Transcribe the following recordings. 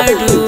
बाड़ू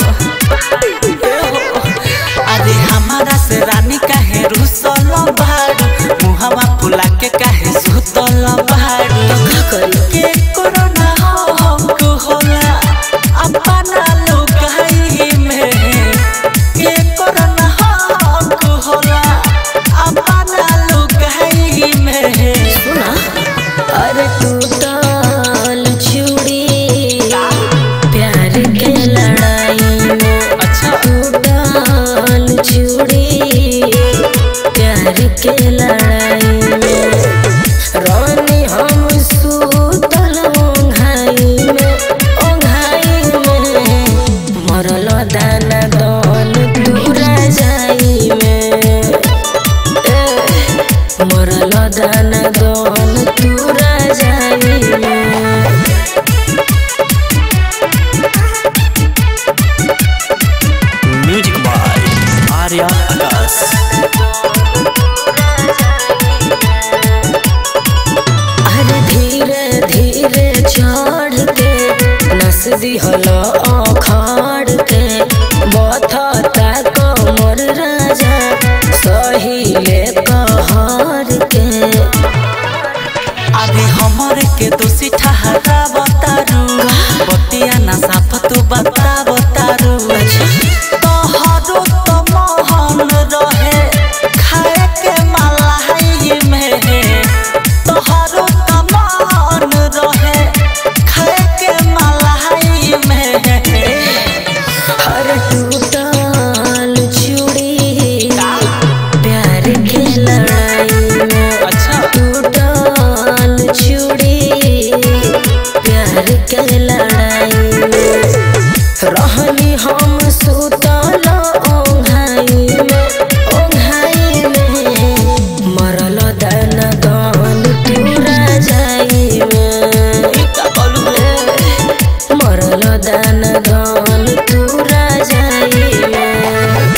अरे हमारा से रानी काहे रुसल बाड़ू मुहवा फुला के काहे सुतल बाड़ू के कोरोना हमको होला अपना लुगाई में के कोरोना हमको होला अपना लुगाई में सुना अरे टूटल चूड़ी प्यार के लड़ाई में अच्छा टूटल चूड़ी प्यार के लड़ाई में रानी हम सुतल ओंघाई में मरल दाना दन दूरा जाई में मरल दाना दन दूरा जाई में म्यूजिक बाय आर्या आकाश अरे धीरे धीरे चढ़ के नस दिहल अखाड़ के बथता कमर राजा सहिले कहर के अभी हमर के दोषी ठहरा बतारू बतिया ना साफ तू बता बतारू तोहरो तो मोहन रहे खाए के मलाई में तोहरो तो मोहन रहे खाए के मलाई में हर टूटल चूड़ी प्यार के लड़ाई में अच्छा टूटल चूड़ी प्यार के लड़ाई में रहनी हम सुतल ओंघाई में मरल दाना दन टूरा जाई में मरल दाना दन टूरा जाई में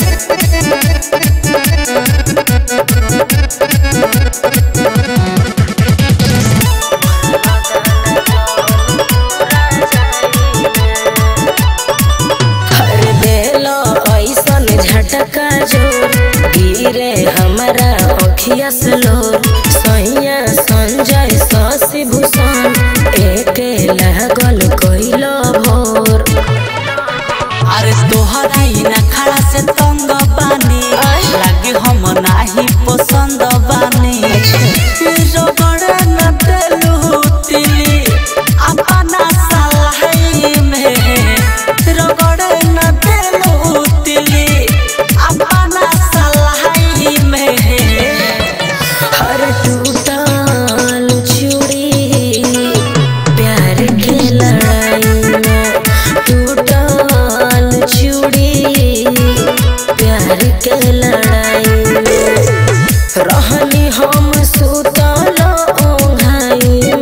हर बेलो ऐसन झटका जोर गिरे हमारा अखिया से लोर सैया संजय शशि भूषण एक लागल कइलो भोर अरे तोहरा ही ना खड़ा से तंग बानी लागे हम नाही पसंद बानी रगड़ न देलू तिली अपना सलाई में रगड़ न देलू तिली अपना सलाई में हर टूटल चूड़ी प्यार के लड़ाई में टूटल चूड़ी प्यार के लड़ाई में रहनी हम सुतल ओंघाई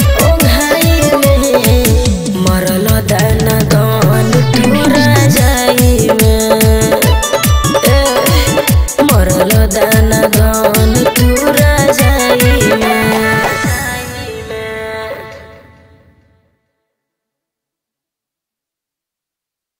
में मरल दाना दन टूरा जाई में मरल दाना